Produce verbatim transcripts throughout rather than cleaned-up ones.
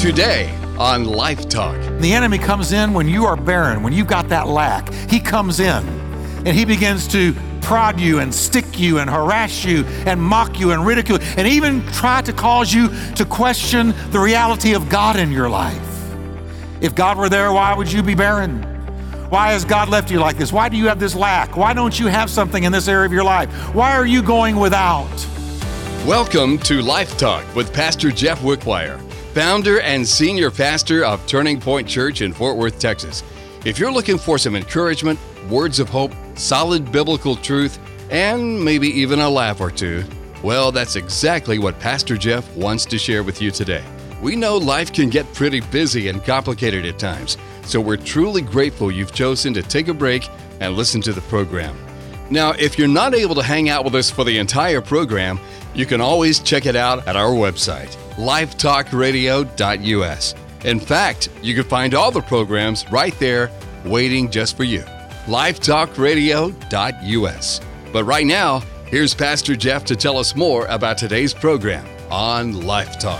Today on Life Talk. The enemy comes in when you are barren, when you've got that lack. He comes in and he begins to prod you and stick you and harass you and mock you and ridicule and even try to cause you to question the reality of God in your life. If God were there, why would you be barren? Why has God left you like this? Why do you have this lack? Why don't you have something in this area of your life? Why are you going without? Welcome to Life Talk with Pastor Jeff Wickwire, founder and senior pastor of Turning Point Church in Fort Worth, Texas. If you're looking for some encouragement, words of hope, solid biblical truth, and maybe even a laugh or two, well, that's exactly what Pastor Jeff wants to share with you today. We know life can get pretty busy and complicated at times, so we're truly grateful you've chosen to take a break and listen to the program. Now, if you're not able to hang out with us for the entire program, you can always check it out at our website, life talk radio dot u s. In fact, you can find all the programs right there waiting just for you, life talk radio dot u s. But right now, here's Pastor Jeff to tell us more about today's program on Life Talk.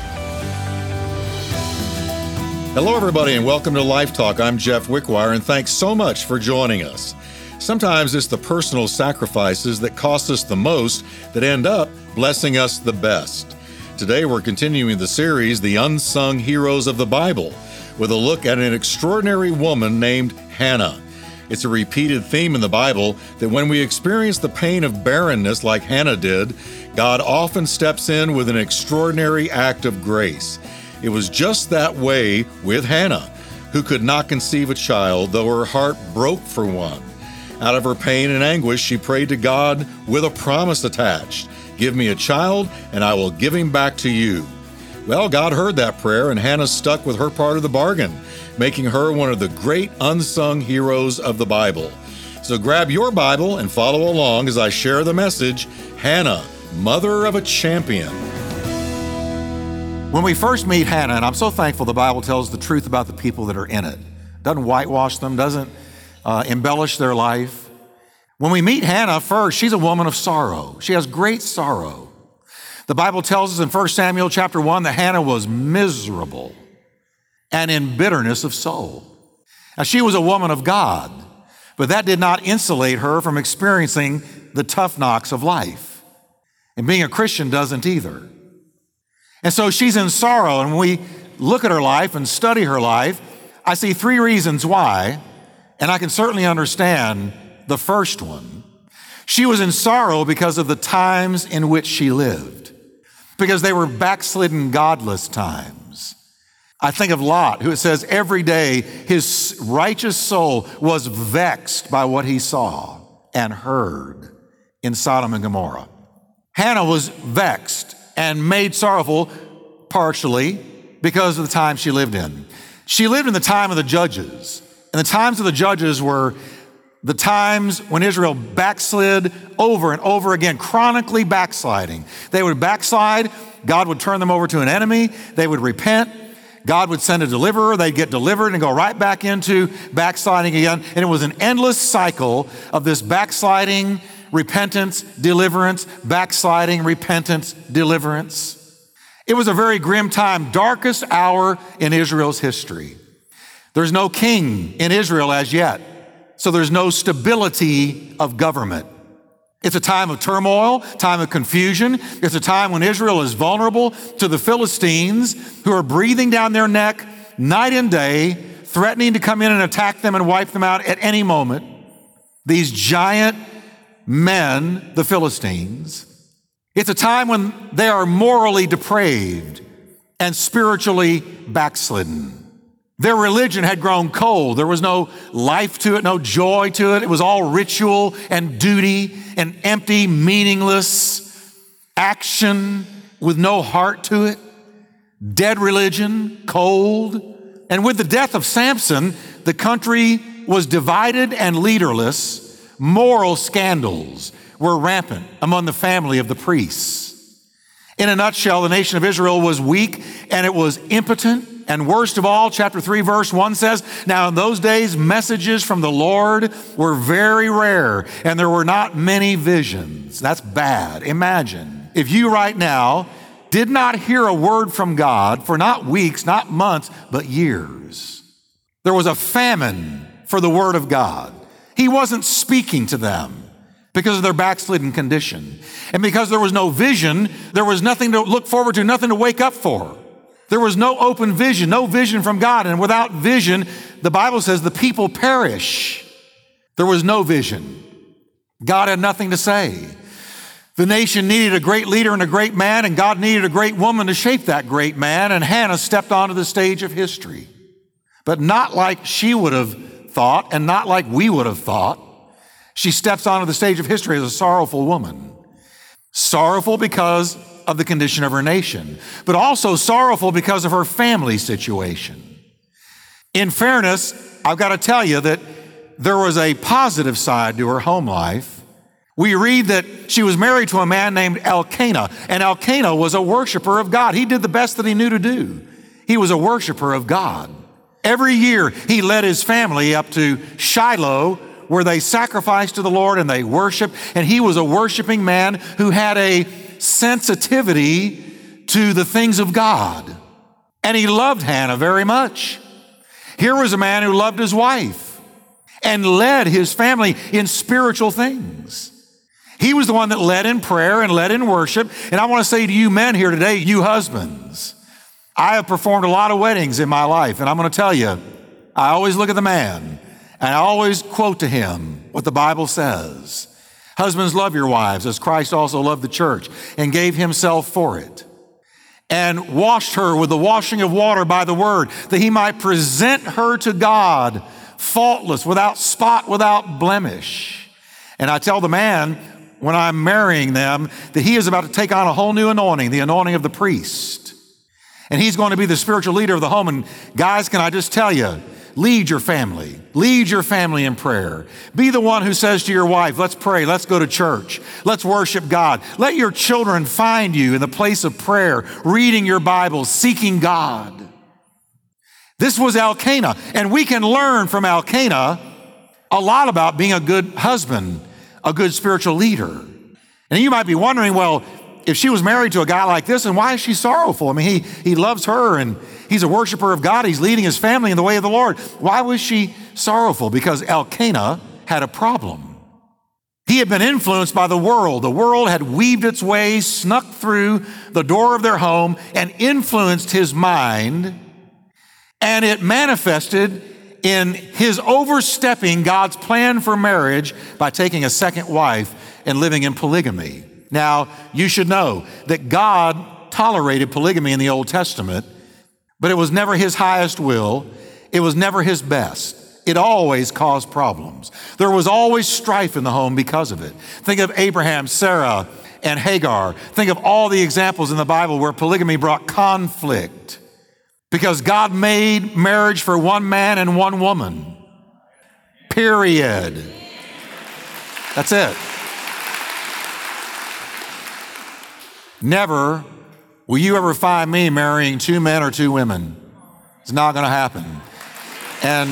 Hello, everybody, and welcome to Life Talk. I'm Jeff Wickwire, and thanks so much for joining us. Sometimes it's the personal sacrifices that cost us the most that end up blessing us the best. Today, we're continuing the series, The Unsung Heroes of the Bible, with a look at an extraordinary woman named Hannah. It's a repeated theme in the Bible that when we experience the pain of barrenness like Hannah did, God often steps in with an extraordinary act of grace. It was just that way with Hannah, who could not conceive a child, though her heart broke for one. Out of her pain and anguish, she prayed to God with a promise attached. Give me a child, and I will give him back to you. Well, God heard that prayer, and Hannah stuck with her part of the bargain, making her one of the great unsung heroes of the Bible. So grab your Bible and follow along as I share the message, Hannah, Mother of a Champion. When we first meet Hannah, and I'm so thankful the Bible tells the truth about the people that are in it, doesn't whitewash them, doesn't uh, embellish their life. When we meet Hannah first, she's a woman of sorrow. She has great sorrow. The Bible tells us in First Samuel chapter one that Hannah was miserable and in bitterness of soul. Now, she was a woman of God, but that did not insulate her from experiencing the tough knocks of life. And being a Christian doesn't either. And so she's in sorrow, and when we look at her life and study her life, I see three reasons why, and I can certainly understand the first one. She was in sorrow because of the times in which she lived, because they were backslidden, godless times. I think of Lot, who it says every day his righteous soul was vexed by what he saw and heard in Sodom and Gomorrah. Hannah was vexed and made sorrowful partially because of the time she lived in. She lived in the time of the judges. And the times of the judges were the times when Israel backslid over and over again, chronically backsliding. They would backslide, God would turn them over to an enemy, they would repent, God would send a deliverer, they'd get delivered and go right back into backsliding again. And it was an endless cycle of this backsliding, repentance, deliverance, backsliding, repentance, deliverance. It was a very grim time, darkest hour in Israel's history. There's no king in Israel as yet, so there's no stability of government. It's a time of turmoil, time of confusion. It's a time when Israel is vulnerable to the Philistines who are breathing down their neck night and day, threatening to come in and attack them and wipe them out at any moment. These giant men, the Philistines. It's a time when they are morally depraved and spiritually backslidden. Their religion had grown cold. There was no life to it, no joy to it. It was all ritual and duty and empty, meaningless action with no heart to it. Dead religion, cold. And with the death of Samson, the country was divided and leaderless. Moral scandals were rampant among the family of the priests. In a nutshell, the nation of Israel was weak and it was impotent. And worst of all, chapter three, verse one says, now in those days, messages from the Lord were very rare, and there were not many visions. That's bad. Imagine if you right now did not hear a word from God for not weeks, not months, but years. There was a famine for the word of God. He wasn't speaking to them because of their backslidden condition. And because there was no vision, there was nothing to look forward to, nothing to wake up for. There was no open vision, no vision from God. And without vision, the Bible says the people perish. There was no vision. God had nothing to say. The nation needed a great leader and a great man, and God needed a great woman to shape that great man, and Hannah stepped onto the stage of history. But not like she would have thought, and not like we would have thought. She steps onto the stage of history as a sorrowful woman. Sorrowful because of the condition of her nation, but also sorrowful because of her family situation. In fairness, I've got to tell you that there was a positive side to her home life. We read that she was married to a man named Elkanah, and Elkanah was a worshiper of God. He did the best that he knew to do. He was a worshiper of God. Every year, he led his family up to Shiloh, where they sacrificed to the Lord and they worshiped, and he was a worshiping man who had a sensitivity to the things of God. And he loved Hannah very much. Here was a man who loved his wife and led his family in spiritual things. He was the one that led in prayer and led in worship. And I want to say to you men here today, you husbands, I have performed a lot of weddings in my life. And I'm going to tell you, I always look at the man and I always quote to him what the Bible says. Husbands, love your wives as Christ also loved the church and gave himself for it, and washed her with the washing of water by the word, that he might present her to God faultless, without spot, without blemish. And I tell the man, when I'm marrying them, that he is about to take on a whole new anointing, the anointing of the priest. And he's going to be the spiritual leader of the home. And guys, can I just tell you, lead your family. Lead your family in prayer. Be the one who says to your wife, let's pray, let's go to church, let's worship God. Let your children find you in the place of prayer, reading your Bible, seeking God. This was Elkanah, and we can learn from Elkanah a lot about being a good husband, a good spiritual leader. And you might be wondering, well, if she was married to a guy like this, then why is she sorrowful? I mean, he, he loves her and he's a worshiper of God. He's leading his family in the way of the Lord. Why was she sorrowful? Because Elkanah had a problem. He had been influenced by the world. The world had weaved its way, snuck through the door of their home and influenced his mind. And it manifested in his overstepping God's plan for marriage by taking a second wife and living in polygamy. Now, you should know that God tolerated polygamy in the Old Testament, but it was never his highest will. It was never his best. It always caused problems. There was always strife in the home because of it. Think of Abraham, Sarah, and Hagar. Think of all the examples in the Bible where polygamy brought conflict because God made marriage for one man and one woman. Period. That's it. Never will you ever find me marrying two men or two women. It's not going to happen. And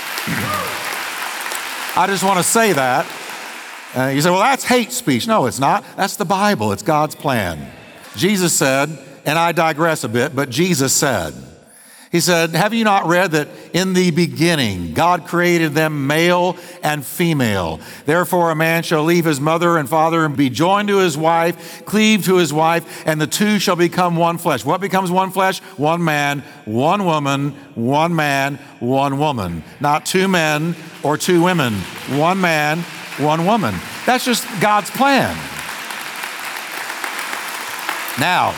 I just want to say that. Uh, you say, well, that's hate speech. No, it's not. That's the Bible. It's God's plan. Jesus said, and I digress a bit, but Jesus said, he said, have you not read that in the beginning, God created them male and female? Therefore, a man shall leave his mother and father and be joined to his wife, cleave to his wife, and the two shall become one flesh. What becomes one flesh? One man, one woman, one man, one woman. Not two men or two women. One man, one woman. That's just God's plan. Now,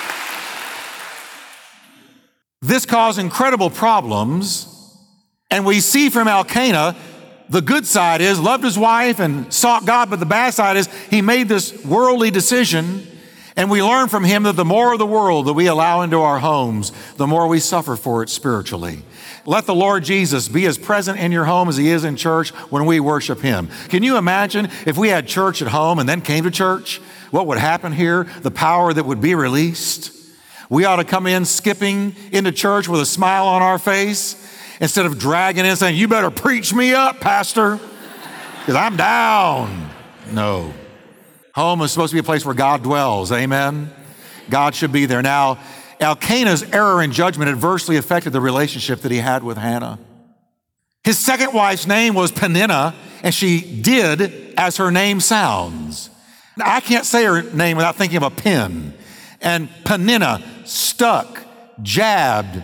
this caused incredible problems, and we see from Elkanah, the good side is loved his wife and sought God, but the bad side is he made this worldly decision, and we learn from him that the more of the world that we allow into our homes, the more we suffer for it spiritually. Let the Lord Jesus be as present in your home as he is in church when we worship him. Can you imagine if we had church at home and then came to church? What would happen here? The power that would be released. We ought to come in skipping into church with a smile on our face instead of dragging in saying, you better preach me up, Pastor, because I'm down. No. Home is supposed to be a place where God dwells. Amen. God should be there. Now, Elkanah's error in judgment adversely affected the relationship that he had with Hannah. His second wife's name was Peninnah, and she did as her name sounds. Now, I can't say her name without thinking of a pin. And Peninnah stuck, jabbed,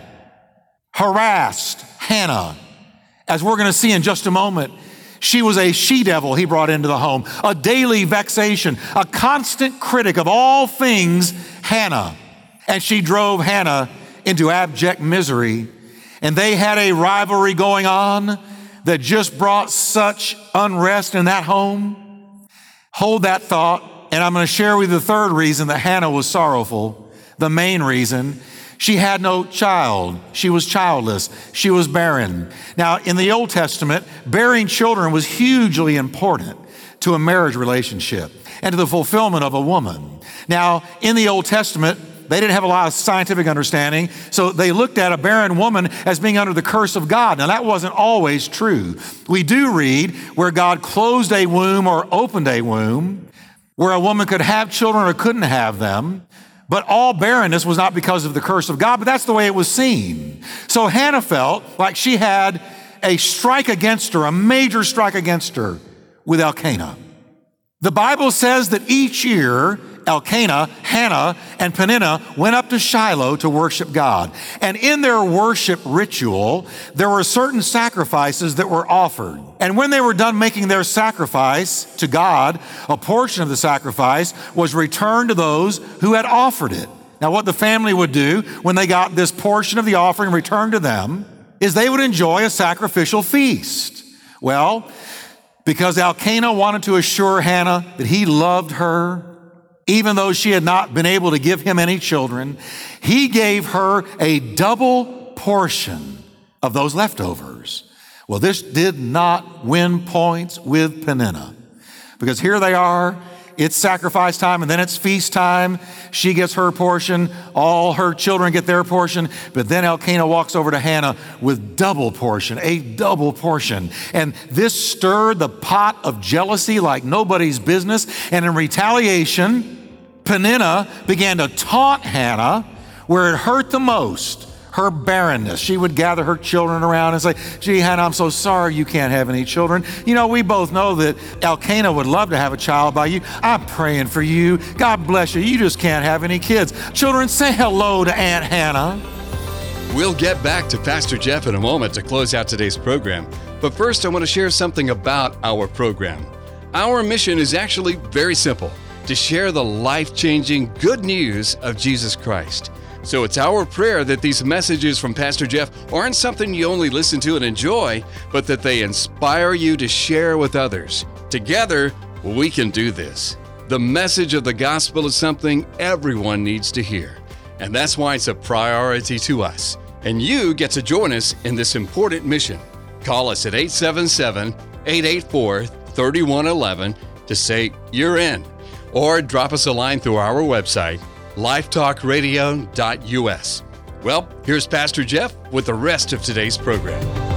harassed Hannah. As we're going to see in just a moment, she was a she-devil he brought into the home, a daily vexation, a constant critic of all things Hannah. And she drove Hannah into abject misery. And they had a rivalry going on that just brought such unrest in that home. Hold that thought, and I'm going to share with you the third reason that Hannah was sorrowful. The main reason, she had no child. She was childless. She was barren. Now, in the Old Testament, bearing children was hugely important to a marriage relationship and to the fulfillment of a woman. Now, in the Old Testament, they didn't have a lot of scientific understanding, so they looked at a barren woman as being under the curse of God. Now, that wasn't always true. We do read where God closed a womb or opened a womb, where a woman could have children or couldn't have them. But all barrenness was not because of the curse of God, but that's the way it was seen. So Hannah felt like she had a strike against her, a major strike against her with Elkanah. The Bible says that each year, Elkanah, Hannah, and Peninnah went up to Shiloh to worship God. And in their worship ritual, there were certain sacrifices that were offered. And when they were done making their sacrifice to God, a portion of the sacrifice was returned to those who had offered it. Now, what the family would do when they got this portion of the offering returned to them is they would enjoy a sacrificial feast. Well, because Elkanah wanted to assure Hannah that he loved her, even though she had not been able to give him any children, he gave her a double portion of those leftovers. Well, this did not win points with Peninnah, because here they are, it's sacrifice time and then it's feast time. She gets her portion, all her children get their portion, but then Elkanah walks over to Hannah with double portion, a double portion. And this stirred the pot of jealousy like nobody's business. And in retaliation, Peninnah began to taunt Hannah where it hurt the most, her barrenness. She would gather her children around and say, gee, Hannah, I'm so sorry you can't have any children. You know, we both know that Elkanah would love to have a child by you. I'm praying for you. God bless you. You just can't have any kids. Children, say hello to Aunt Hannah. We'll get back to Pastor Jeff in a moment to close out today's program. But first, I want to share something about our program. Our mission is actually very simple, to share the life-changing good news of Jesus Christ. So it's our prayer that these messages from Pastor Jeff aren't something you only listen to and enjoy, but that they inspire you to share with others. Together, we can do this. The message of the gospel is something everyone needs to hear, and that's why it's a priority to us. And you get to join us in this important mission. Call us at eight seven seven, eight eight four, three one one one to say you're in, or drop us a line through our website, lifetalk radio dot u s. Well, here's Pastor Jeff with the rest of today's program.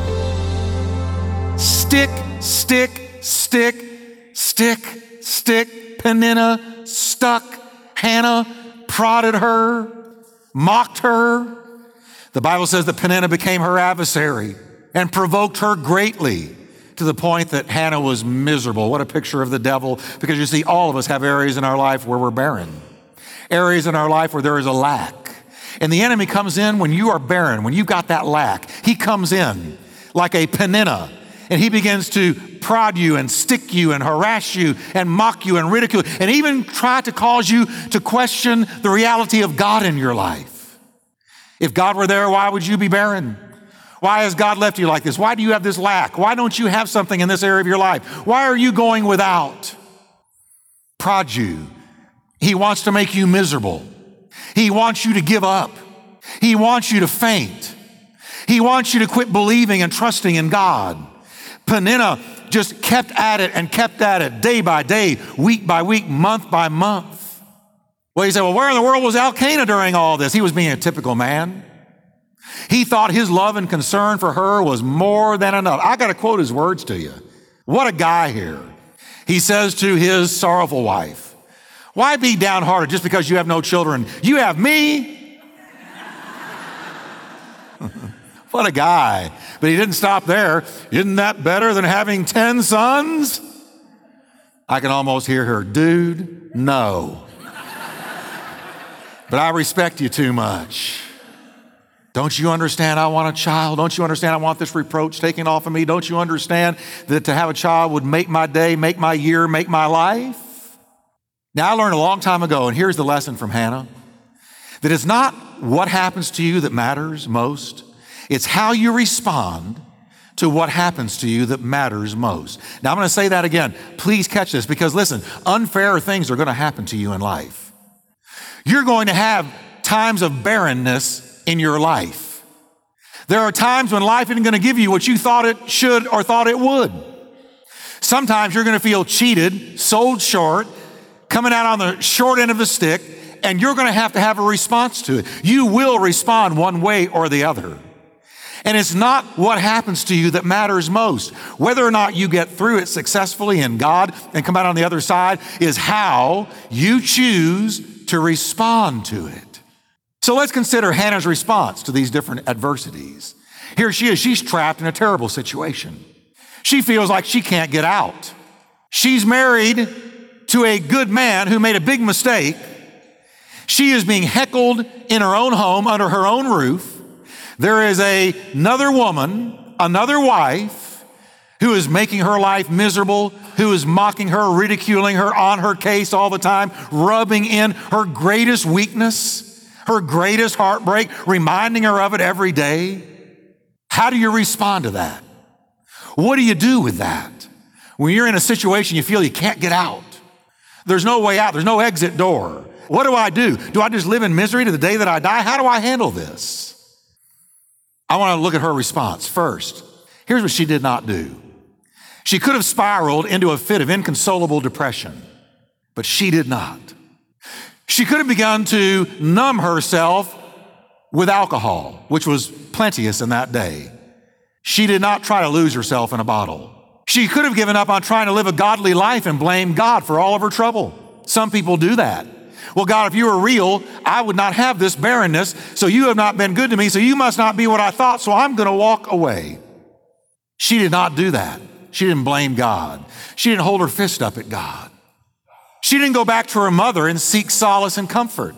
Stick, stick, stick, stick, stick. Peninnah stuck. Hannah prodded her, mocked her. The Bible says that Peninnah became her adversary and provoked her greatly to the point that Hannah was miserable. What a picture of the devil, because you see, all of us have areas in our life where we're barren. Areas in our life where there is a lack. And the enemy comes in when you are barren, when you've got that lack. He comes in like a Peninnah, and he begins to prod you and stick you and harass you and mock you and ridicule and even try to cause you to question the reality of God in your life. If God were there, why would you be barren? Why has God left you like this? Why do you have this lack? Why don't you have something in this area of your life? Why are you going without? Prod you. He wants to make you miserable. He wants you to give up. He wants you to faint. He wants you to quit believing and trusting in God. Peninnah just kept at it and kept at it day by day, week by week, month by month. Well, you say, well, where in the world was Elkanah during all this? He was being a typical man. He thought his love and concern for her was more than enough. I got to quote his words to you. What a guy here. He says to his sorrowful wife, Why be downhearted just because you have no children? You have me. What a guy. But he didn't stop there. Isn't that better than having ten sons? I can almost hear her, dude, no. But I respect you too much. Don't you understand I want a child? Don't you understand I want this reproach taken off of me? Don't you understand that to have a child would make my day, make my year, make my life? Now, I learned a long time ago, and here's the lesson from Hannah, that it's not what happens to you that matters most. It's how you respond to what happens to you that matters most. Now, I'm going to say that again. Please catch this, because listen, unfair things are going to happen to you in life. You're going to have times of barrenness in your life. There are times when life isn't going to give you what you thought it should or thought it would. Sometimes you're going to feel cheated, sold short, coming out on the short end of the stick, and you're going to have to have a response to it. You will respond one way or the other. And it's not what happens to you that matters most. Whether or not you get through it successfully in God and come out on the other side is how you choose to respond to it. So let's consider Hannah's response to these different adversities. Here she is. She's trapped in a terrible situation. She feels like she can't get out. She's married to a good man who made a big mistake. She is being heckled in her own home under her own roof. There is a, another woman, another wife, who is making her life miserable, who is mocking her, ridiculing her, on her case all the time, rubbing in her greatest weakness, her greatest heartbreak, reminding her of it every day. How do you respond to that? What do you do with that? When you're in a situation you feel you can't get out, there's no way out, there's no exit door. What do I do? Do I just live in misery to the day that I die? How do I handle this? I want to look at her response. First, here's what she did not do. She could have spiraled into a fit of inconsolable depression, but she did not. She could have begun to numb herself with alcohol, which was plenteous in that day. She did not try to lose herself in a bottle. She could have given up on trying to live a godly life and blamed God for all of her trouble. Some people do that. Well, God, if you were real, I would not have this barrenness, so you have not been good to me, so you must not be what I thought, so I'm going to walk away. She did not do that. She didn't blame God. She didn't hold her fist up at God. She didn't go back to her mother and seek solace and comfort.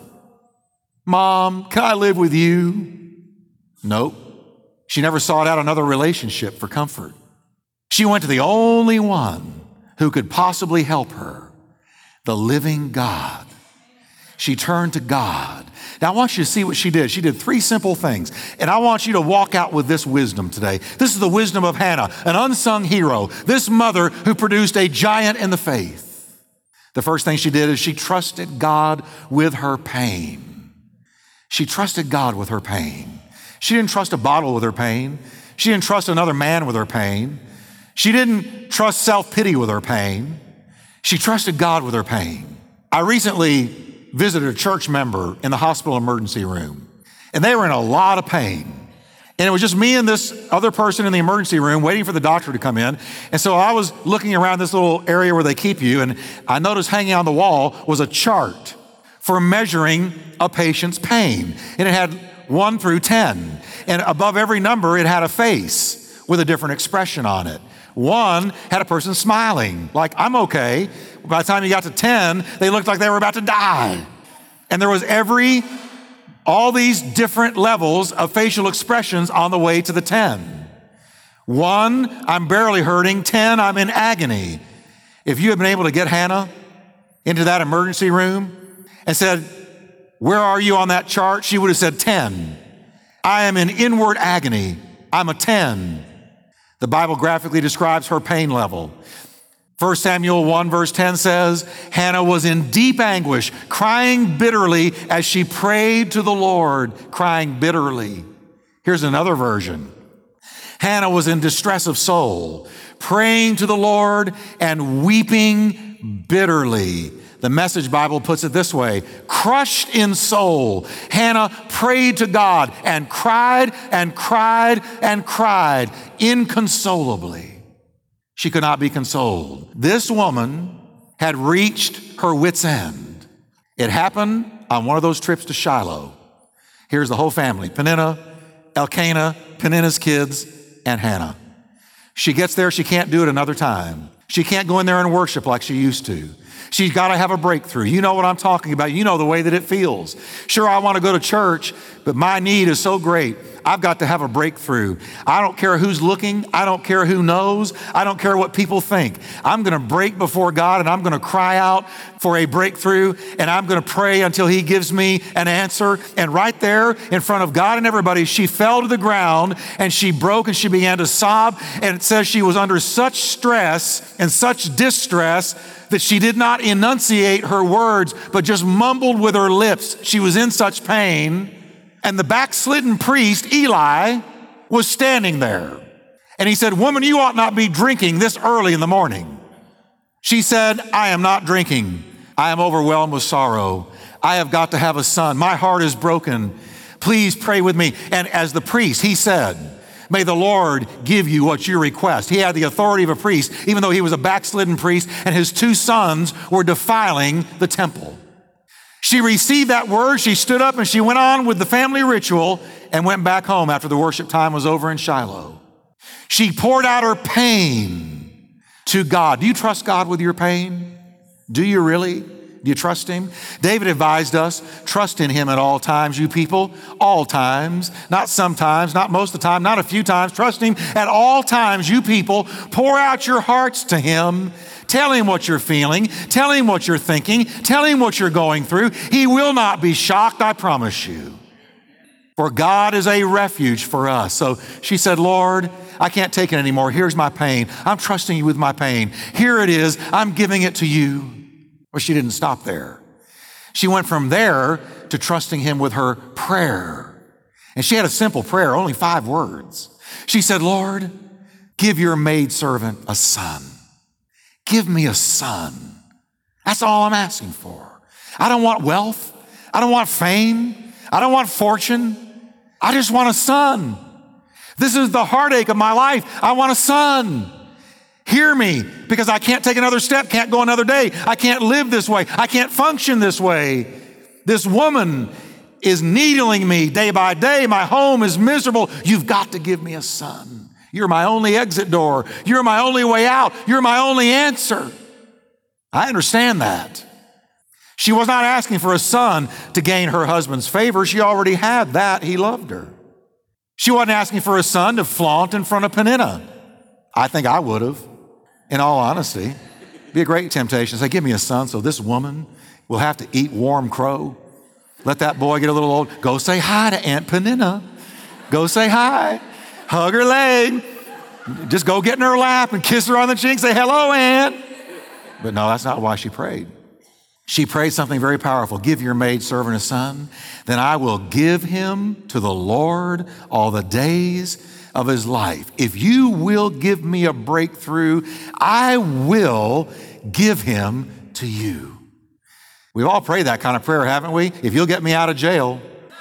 Mom, can I live with you? Nope. She never sought out another relationship for comfort. She went to the only one who could possibly help her, the living God. She turned to God. Now, I want you to see what she did. She did three simple things, and I want you to walk out with this wisdom today. This is the wisdom of Hannah, an unsung hero, this mother who produced a giant in the faith. The first thing she did is she trusted God with her pain. She trusted God with her pain. She didn't trust a bottle with her pain. She didn't trust another man with her pain. She didn't trust self-pity with her pain. She trusted God with her pain. I recently visited a church member in the hospital emergency room, and they were in a lot of pain. And it was just me and this other person in the emergency room waiting for the doctor to come in. And so I was looking around this little area where they keep you, and I noticed hanging on the wall was a chart for measuring a patient's pain. And it had one through ten. And above every number, it had a face with a different expression on it. One had a person smiling, like, I'm okay. By the time you got to ten, they looked like they were about to die. And there was every, all these different levels of facial expressions on the way to the ten. One, I'm barely hurting. ten, I'm in agony. If you had been able to get Hannah into that emergency room and said, where are you on that chart? She would have said ten. I am in inward agony. I'm a ten. The Bible graphically describes her pain level. First Samuel one verse ten says, Hannah was in deep anguish, crying bitterly as she prayed to the Lord, crying bitterly. Here's another version. Hannah was in distress of soul, praying to the Lord and weeping bitterly. The Message Bible puts it this way, crushed in soul, Hannah prayed to God and cried and cried and cried inconsolably. She could not be consoled. This woman had reached her wit's end. It happened on one of those trips to Shiloh. Here's the whole family, Peninnah, Elkanah, Peninnah's kids, and Hannah. She gets there, she can't do it another time. She can't go in there and worship like she used to. She's got to have a breakthrough. You know what I'm talking about. You know the way that it feels. Sure, I want to go to church, but my need is so great. I've got to have a breakthrough. I don't care who's looking. I don't care who knows. I don't care what people think. I'm going to break before God, and I'm going to cry out for a breakthrough, and I'm going to pray until he gives me an answer. And right there in front of God and everybody, she fell to the ground and she broke and she began to sob. And it says she was under such stress and such distress that she did not enunciate her words, but just mumbled with her lips. She was in such pain. And the backslidden priest, Eli, was standing there. And he said, "Woman, you ought not be drinking this early in the morning." She said, "I am not drinking. I am overwhelmed with sorrow. I have got to have a son. My heart is broken. Please pray with me." And as the priest, he said, "May the Lord give you what you request." He had the authority of a priest, even though he was a backslidden priest, and his two sons were defiling the temple. She received that word. She stood up and she went on with the family ritual and went back home after the worship time was over in Shiloh. She poured out her pain to God. Do you trust God with your pain? Do you really? Do you trust him? David advised us, trust in him at all times, you people, all times, not sometimes, not most of the time, not a few times. Trust him at all times, you people. Pour out your hearts to him. Tell him what you're feeling. Tell him what you're thinking. Tell him what you're going through. He will not be shocked, I promise you. For God is a refuge for us. So she said, "Lord, I can't take it anymore. Here's my pain. I'm trusting you with my pain. Here it is. I'm giving it to you." Well, she didn't stop there. She went from there to trusting him with her prayer. And she had a simple prayer, only five words. She said, "Lord, give your maidservant a son. Give me a son. That's all I'm asking for. I don't want wealth. I don't want fame. I don't want fortune. I just want a son. This is the heartache of my life. I want a son. Hear me, because I can't take another step, can't go another day. I can't live this way. I can't function this way. This woman is needling me day by day. My home is miserable. You've got to give me a son. You're my only exit door. You're my only way out. You're my only answer." I understand that. She was not asking for a son to gain her husband's favor. She already had that. He loved her. She wasn't asking for a son to flaunt in front of Peninnah. I think I would have, in all honesty. It'd be a great temptation. Say, "Give me a son so this woman will have to eat warm crow. Let that boy get a little old. Go say hi to Aunt Peninnah. Go say hi. Hug her leg. Just go get in her lap and kiss her on the cheek. Say, 'Hello, Aunt.'" But no, that's not why she prayed. She prayed something very powerful. "Give your maidservant a son, then I will give him to the Lord all the days of his life. If you will give me a breakthrough, I will give him to you." We've all prayed that kind of prayer, haven't we? If you'll get me out of jail.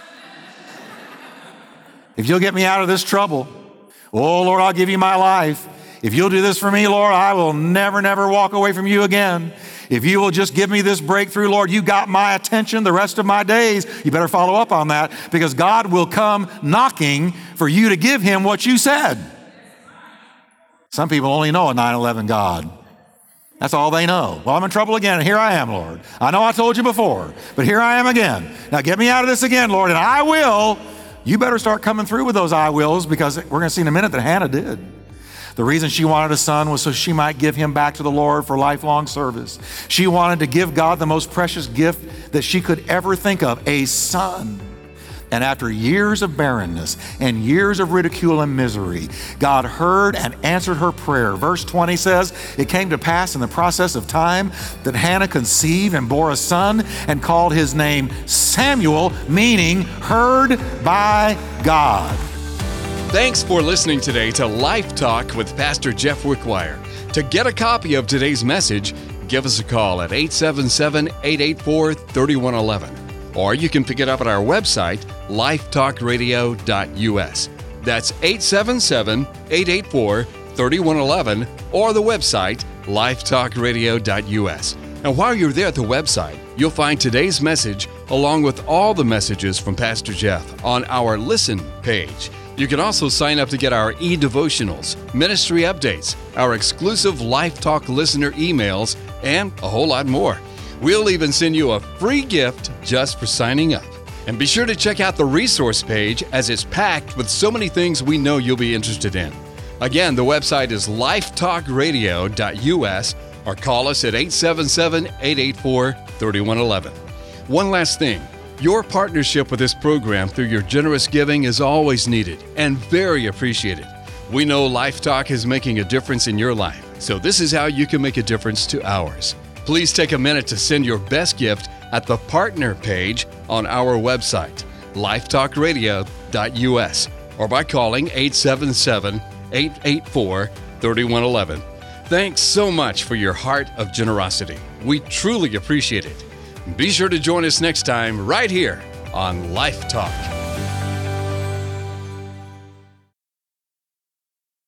If you'll get me out of this trouble. Oh, Lord, I'll give you my life. If you'll do this for me, Lord, I will never, never walk away from you again. If you will just give me this breakthrough, Lord, you got my attention the rest of my days. You better follow up on that, because God will come knocking for you to give him what you said. Some people only know a nine eleven God. That's all they know. Well, I'm in trouble again, and here I am, Lord. I know I told you before, but here I am again. Now get me out of this again, Lord, and I will. You better start coming through with those I wills, because we're going to see in a minute that Hannah did. The reason she wanted a son was so she might give him back to the Lord for lifelong service. She wanted to give God the most precious gift that she could ever think of, a son. And after years of barrenness and years of ridicule and misery, God heard and answered her prayer. Verse twenty says, "It came to pass in the process of time that Hannah conceived and bore a son and called his name Samuel," meaning heard by God. Thanks for listening today to Life Talk with Pastor Jeff Wickwire. To get a copy of today's message, give us a call at eight seven seven, eight eight four, three one one one. Or you can pick it up at our website, life talk radio dot u s. That's eight seven seven, eight eight four, three one one one or the website, life talk radio dot u s. And while you're there at the website, you'll find today's message along with all the messages from Pastor Jeff on our Listen page. You can also sign up to get our e-devotionals, ministry updates, our exclusive Life Talk listener emails, and a whole lot more. We'll even send you a free gift just for signing up. And be sure to check out the resource page, as it's packed with so many things we know you'll be interested in. Again, the website is life talk radio dot u s, or call us at eight seven seven, eight eight four, three one one one. One last thing, your partnership with this program through your generous giving is always needed and very appreciated. We know Life Talk is making a difference in your life, so this is how you can make a difference to ours. Please take a minute to send your best gift at the partner page on our website, life talk radio dot u s, or by calling eight seven seven, eight eight four, three one one one. Thanks so much for your heart of generosity. We truly appreciate it. Be sure to join us next time right here on Life Talk.